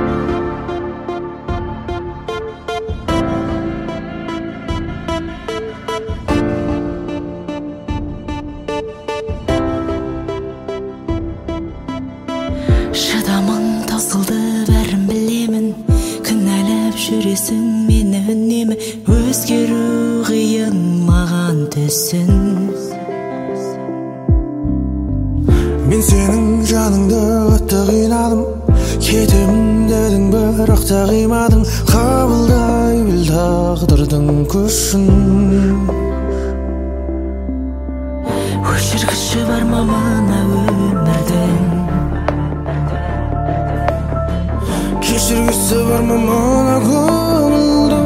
Шыдамың таусылды, бәрін білемін. Кінәлап жүресің мені үнемі. Өзгеру қиын маған түсін. Мен сенің жаныңды қатты қинадым, кетемін дедің бірақ та қимадың. Қабылдай біл тағдырдың күшін. Өшіргіші бар ма мына өмірдің? Кешіргісі бар ма мына көңілдің?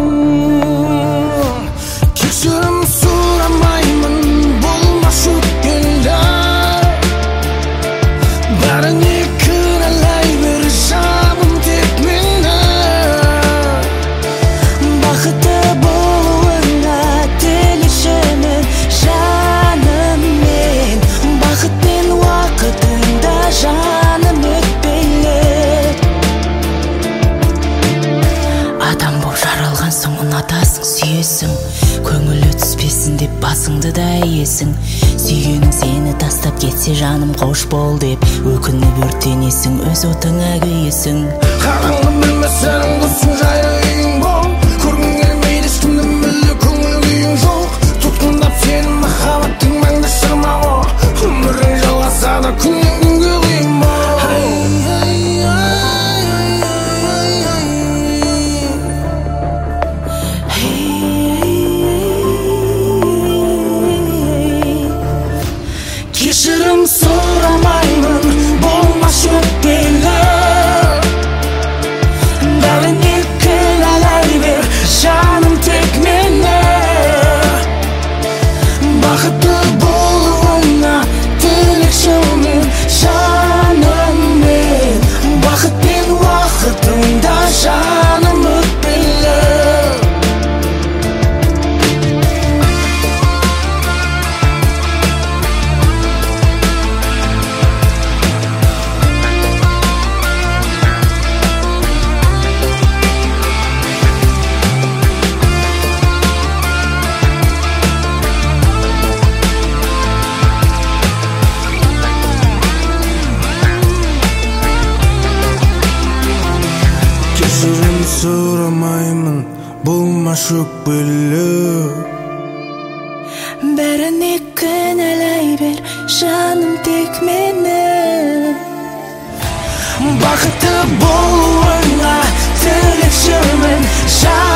Кешірім сұрамаймын, болмас өткенде. Бәріне кінәлай бер, жаным тек мені. Бақытты болуыңа тілешімін, жаным мен. Бақыт пен уақытыңда жаным өтпелі. Адам боп жаралған соң ұнатасың, сүйесің. Көңілі түспесін деп басыңды да иесің. Сүйгенің сені тастап кетсе жаным қош бол деп өкініп өртенесің, өз отыңа күйесің. Қараңғы білмесең құсын жайлы үйің бол. Көргің келмейді ешкімді мүлде көңіл күйің жоқ. Тұтқындап сені махаббаттың мәңгі шырмауы. Өмірің жалғаса да күннен күнге қиын бол. Кешірім сұрамаймын, болмас өтпелі. Бәріне кінәлай бер, жаным тек мені. Бақытты болуыңа тілекшімін, жаным мен. Бақыт пен уақытыңда жаным өтпелі. Кешірім сұрамаймын, болмас өкпелі. Бәріне кінәлай бер, жаным тек мені. Бақытты болуыңа тілекшімін,